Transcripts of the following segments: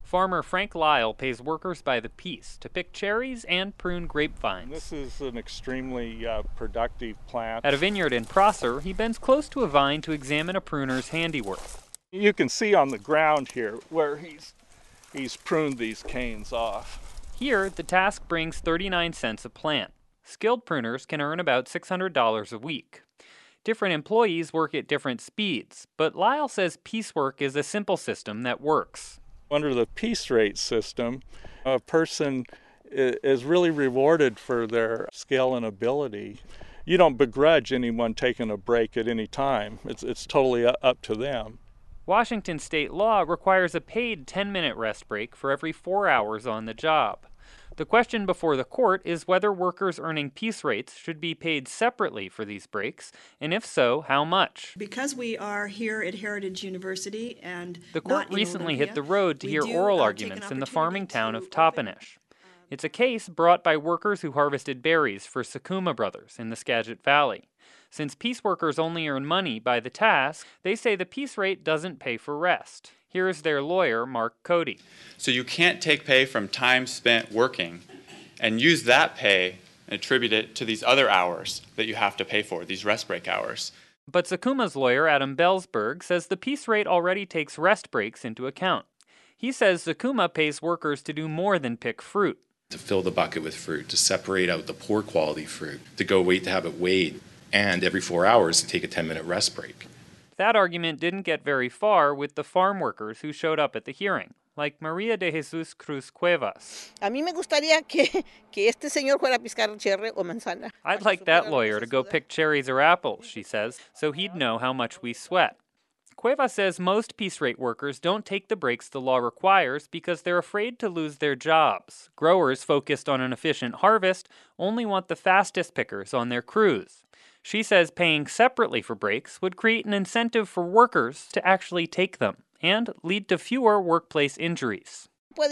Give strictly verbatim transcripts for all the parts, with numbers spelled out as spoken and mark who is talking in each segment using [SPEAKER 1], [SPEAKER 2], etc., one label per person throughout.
[SPEAKER 1] Farmer Frank Lyle pays workers by the piece to pick cherries and prune grapevines.
[SPEAKER 2] This is an extremely uh, productive plant.
[SPEAKER 1] At a vineyard in Prosser, he bends close to a vine to examine a pruner's handiwork.
[SPEAKER 2] You can see on the ground here where he's, he's pruned these canes off.
[SPEAKER 1] Here, the task brings thirty-nine cents a plant. Skilled pruners can earn about six hundred dollars a week. Different employees work at different speeds, but Lyle says piecework is a simple system that works.
[SPEAKER 2] Under the piece rate system, a person is really rewarded for their skill and ability. You don't begrudge anyone taking a break at any time. It's, it's totally up to them.
[SPEAKER 1] Washington state law requires a paid ten-minute rest break for every four hours on the job. The question before the court is whether workers earning piece rates should be paid separately for these breaks, and if so, how much.
[SPEAKER 3] Because we are here at Heritage University and
[SPEAKER 1] the court recently hit the road to hear oral arguments in the farming town of Toppenish. It's a case brought by workers who harvested berries for Sakuma Brothers in the Skagit Valley. Since piece workers only earn money by the task, they say the piece rate doesn't pay for rest. Here's their lawyer, Mark Cody.
[SPEAKER 4] So you can't take pay from time spent working and use that pay and attribute it to these other hours that you have to pay for, these rest break hours.
[SPEAKER 1] But Sakuma's lawyer, Adam Belsberg, says the piece rate already takes rest breaks into account. He says Sakuma pays workers to do more than pick fruit.
[SPEAKER 5] To fill the bucket with fruit, to separate out the poor quality fruit, to go wait to have it weighed, and every four hours to take a ten-minute rest break.
[SPEAKER 1] That argument didn't get very far with the farm workers who showed up at the hearing, like Maria de Jesus Cruz Cuevas.
[SPEAKER 6] A mí me gustaría que, que este señor fuera a piscar cherry o manzana.
[SPEAKER 1] I'd like that lawyer to go pick cherries or apples, she says, so he'd know how much we sweat. Cuevas says most piece rate workers don't take the breaks the law requires because they're afraid to lose their jobs. Growers focused on an efficient harvest only want the fastest pickers on their crews. She says paying separately for breaks would create an incentive for workers to actually take them and lead to fewer workplace injuries.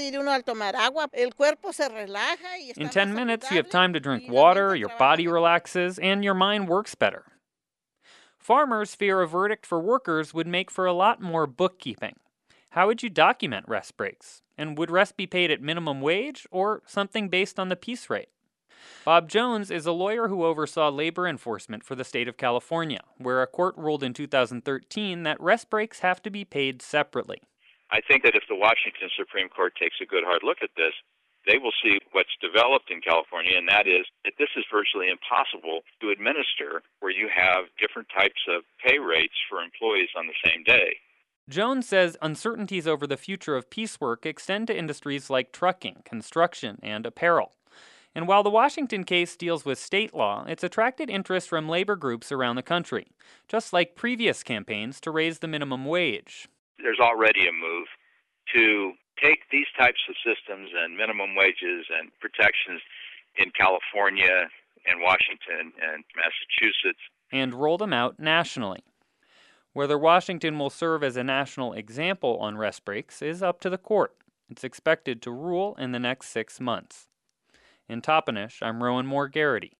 [SPEAKER 1] In ten minutes, you have time to drink water, your body relaxes, and your mind works better. Farmers fear a verdict for workers would make for a lot more bookkeeping. How would you document rest breaks? And would rest be paid at minimum wage or something based on the piece rate? Bob Jones is a lawyer who oversaw labor enforcement for the state of California, where a court ruled in two thousand thirteen that rest breaks have to be paid separately.
[SPEAKER 7] I think that if the Washington Supreme Court takes a good hard look at this, they will see what's developed in California, and that is that this is virtually impossible to administer where you have different types of pay rates for employees on the same day.
[SPEAKER 1] Jones says uncertainties over the future of piecework extend to industries like trucking, construction, and apparel. And while the Washington case deals with state law, it's attracted interest from labor groups around the country, just like previous campaigns to raise the minimum wage.
[SPEAKER 7] There's already a move to take these types of systems and minimum wages and protections in California and Washington and Massachusetts
[SPEAKER 1] and roll them out nationally. Whether Washington will serve as a national example on rest breaks is up to the court. It's expected to rule in the next six months. In Toppenish, I'm Rowan Moore Garrity.